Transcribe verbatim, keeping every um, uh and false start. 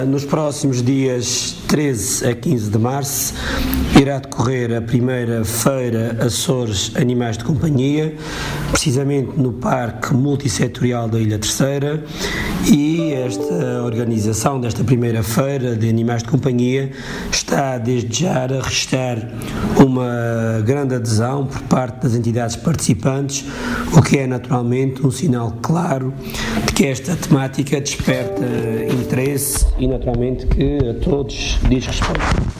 Nos próximos dias treze a quinze de março irá decorrer a primeira feira Açores Animais de Companhia, precisamente no Parque Multissetorial da Ilha Terceira, e esta organização desta primeira feira de animais de companhia está desde já a registrar uma grande adesão por parte das entidades participantes, o que é naturalmente um sinal claro de que esta temática desperta interesse e naturalmente que a todos diz respeito.